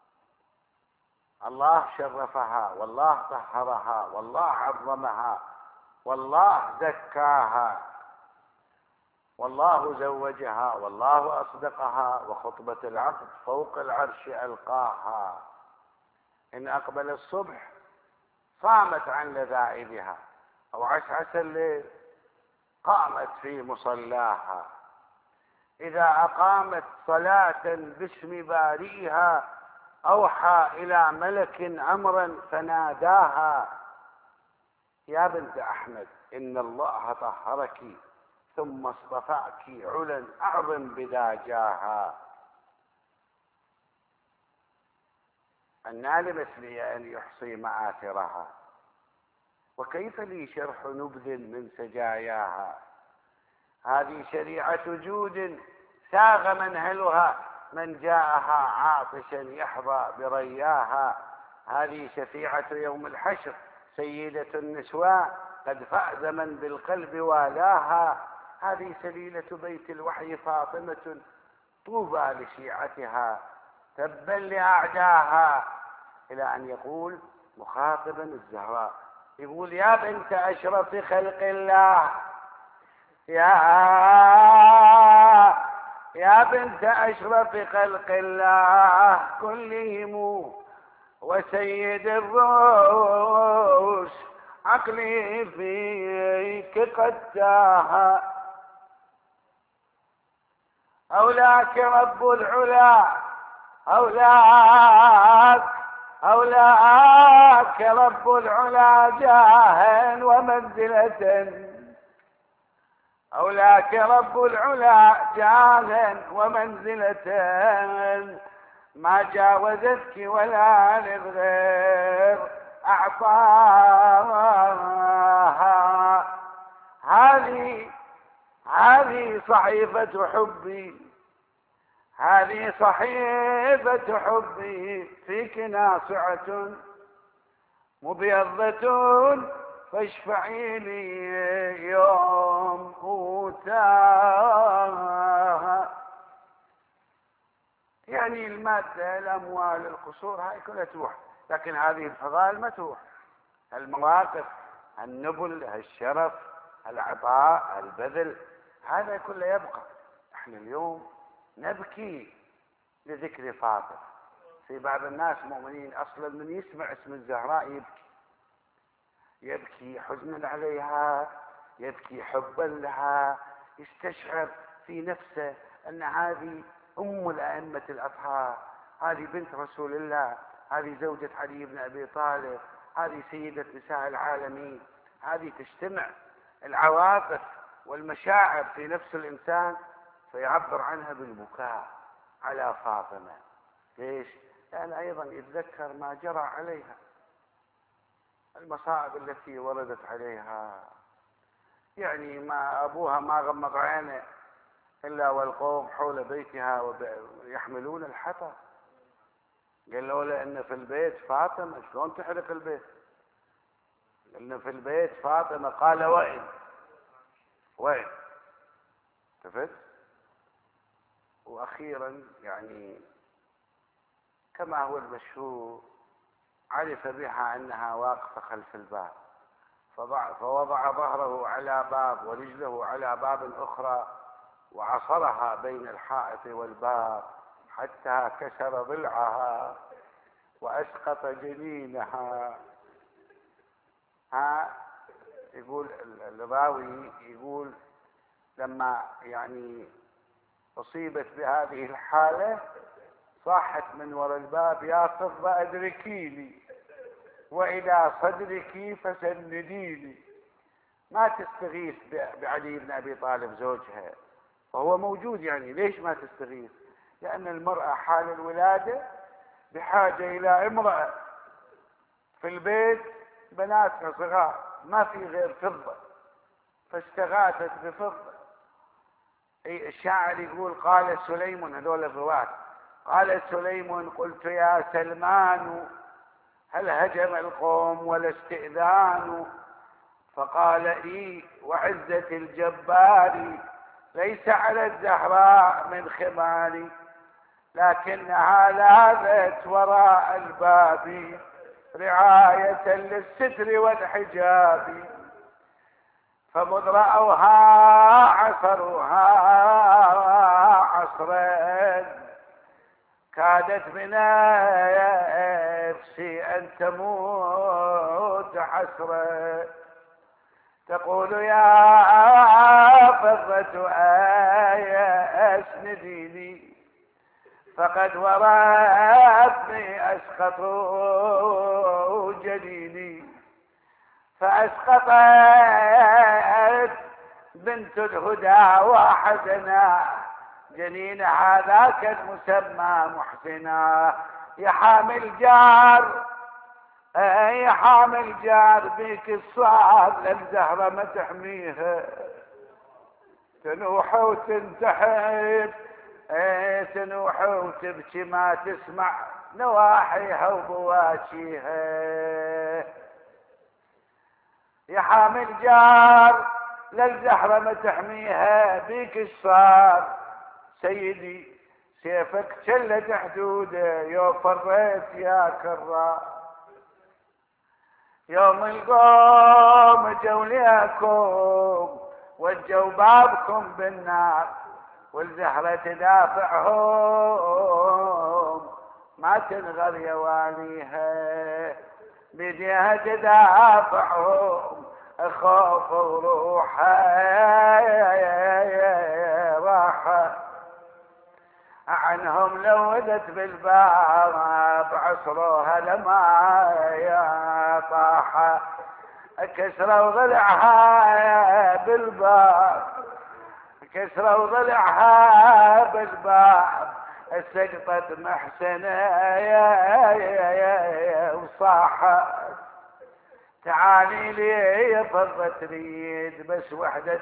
الله شرفها والله طهرها والله عظمها والله زكاها والله زوجها والله أصدقها، وخطبة العقد فوق العرش ألقاها، إن أقبل الصبح صامت عن لذائذها أو عسعس الليل قامت في مصلاها، إذا أقامت صلاة باسم بارئها أوحى إلى ملك أمرا فناداها، يا بنت أحمد إن الله طهرك ثم اصطفاك علا أعظم بذا جاها. أنى لمثلي أن يحصي هذه شريعة جود ساغ منهلها، من جاءها عاطشا يحظى برياها. هذه شفيعة يوم الحشر، سيدة النسواء قد فاز من بالقلب والاها. هذه سليلة بيت الوحي فاطمة، طوبى لشيعتها تبا لأعداها. إلى أن يقول مخاطبا الزهراء، يقول يا بنت أشرف خلق الله، يا بنت أشرف خلق الله كلهم وسيد الروس، عقلي فيك قد تاه. أولاك رب العلا، أولاك رب العلا جاها ومنزلة، أولاك رب العلا جاها ومنزلة، ما جاوزتك ولا للغير أعطاها. هذه صحيفة حبي، هذه صحيفة حبي فيك ناصعة مبيضة، فاشفعي لي يوم أوتاها. يعني المادة، الأموال، القصور، هاي كلها تروح، لكن هذه الفضائل ما تروح. المواقف، النبل، الشرف، العطاء، البذل، هذا كله يبقى. احنا اليوم نبكي لذكر فاطمة. في بعض الناس مؤمنين اصلا من يسمع اسم الزهراء يبكي حزنا عليها، يبكي حبا لها، يستشعر في نفسه ان هذه ام الائمة الاطهار، هذه بنت رسول الله، هذه زوجة علي بن ابي طالب، هذه سيدة نساء العالمين. هذه تجتمع العواطف والمشاعر في نفس الانسان فيعبر عنها بالبكاء على فاطمة. ليش؟ لأن أيضا يتذكر ما جرى عليها، المصائب التي وردت عليها. يعني ما أبوها ما غمض عينه إلا والقوم حول بيتها ويحملون الحطب. قالوا له إن في البيت فاطمة، شلون تحرق البيت؟ إن في البيت فاطمة. قال وين شفت؟ وأخيرا يعني كما هو المشهور عرف بها أنها واقفة خلف الباب، فوضع ظهره على باب ورجله على باب أخرى وعصرها بين الحائط والباب حتى كسر ضلعها وأسقط جنينها. يقول الراوي، يقول لما يعني أصيبت بهذه الحالة صاحت من وراء الباب يا فضة أدركيني وإلى صدرك فسنديني. ما تستغيث بعلي بن أبي طالب زوجها وهو موجود، يعني ليش ما تستغيث؟ لأن المرأة حال الولادة بحاجة إلى امرأة، في البيت بناتها صغار ما في غير فضة، فاستغاثت بفضة. الشاعر يقول قال سليم، هذول الرواة، قال سليم قلت يا سلمان هل هجم القوم ولا استئذان؟ فقال لي وعزة الجبار ليس على الزهراء من خمار، لكنها لاذت وراء الباب رعاية للستر والحجاب، فمذ رأوها عصروها عصرا كادت بنفسي أن تموت حسرا. تقول يا فضة أسنديني فقد ورثني أسقط جنيني، فأسقطت بنت الهدى وحزنا جنين هذاك المسمى محسنا. يا حامل جار يا حامل جار بيك الصعب للزهرة ما تحميها، تنوح وتنتحب، تنوح وتبكي ما تسمع نواحيها وبواكيها. يا حامل جار للزهرة ما تحميها، بيك الصار سيدي سيفك شلت حدوده، يوم فريت يا كرار. يوم القوم جولياكم وجوا بابكم بالنار، والزهرة تدافعهم ما تنغر يواليها، بديها تدافعهم خوف وروحها راحة عنهم. لودت بالباب عصروها لما يا طاحة، كسروا ضلعها بالباب، كسروا ضلعها بالباب، سقطت محسنة وصاحت. تعالي لي يا فضة تريد بس وحدة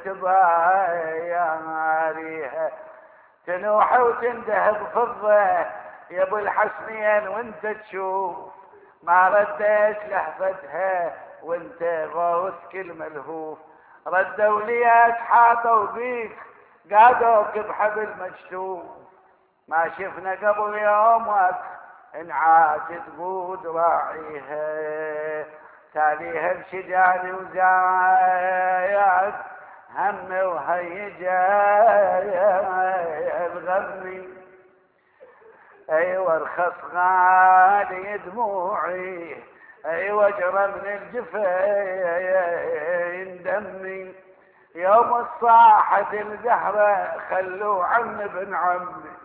تبايعها، تنوح وتندهب فضة يا ابو الحسنين وانت تشوف، ما رديت لحظتها وانت غوث كل ملهوف. ردوا ليك حاطوا بيك قادوك بحبل مجتوف، ما شفنا قبل يومك انعاج تقود راعيها، تاليها بشجاني وزايد هم وهيجا الغمي. ايوه ارخص غالي دموعي، ايوه اجرى من الجفين دمي، يوم الصاحة الزهرة خلوا عم ابن عمي.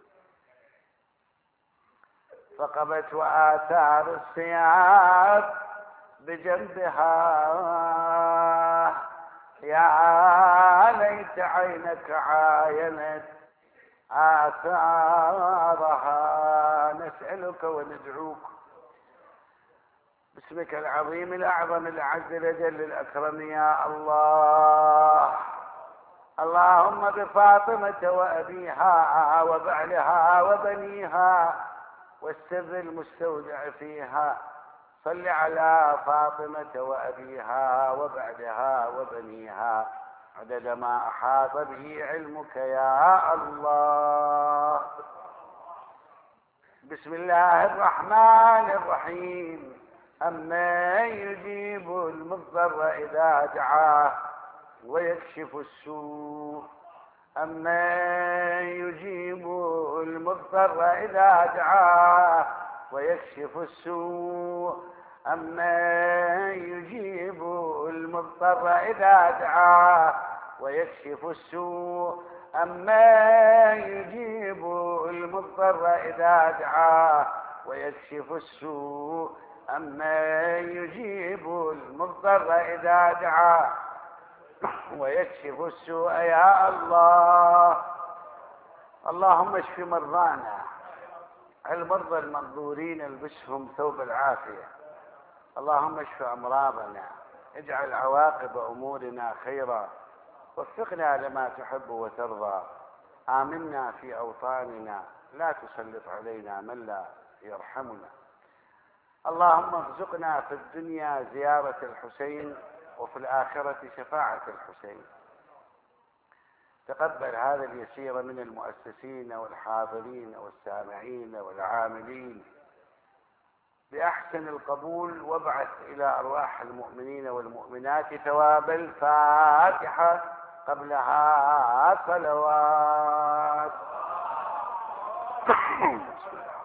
فقبت وآثار السياف بجنبها، يا ليت عينك عاينت آثارها. نسألك وندعوك باسمك العظيم الأعظم الأعز الأجل الأكرم يا الله، اللهم بفاطمة وأبيها وبعلها وبنيها والسر المستودع فيها، صل على فاطمة وأبيها وبعدها وبنيها عدد ما أحاط به علمك يا الله. بسم الله الرحمن الرحيم. أمن يجيب المضطر إذا دعاه ويكشف السوء، أمن يجيب المضطر إذا دعاه ويكشف السوء، أمن يجيب المضطر إذا دعاه ويكشف السوء، أمن يجيب المضطر إذا دعاه ويكشف السوء، أمن يجيب المضطر إذا دعاه ويكشف السوء يا الله. اللهم اشف مرضانا، المرضى المنظورين البسهم ثوب العافية، اللهم اشف أمراضنا، اجعل عواقب أمورنا خيرا، وفقنا لما تحب وترضى، آمنا في أوطاننا، لا تسلط علينا من لا يرحمنا. اللهم ارزقنا في الدنيا زيارة الحسين وفي الآخرة شفاعة الحسين. تقبل هذا اليسير من المؤسسين والحاضرين والسامعين والعاملين بأحسن القبول، وابعث إلى أرواح المؤمنين والمؤمنات ثواب الفاتحة قبلها صلوات.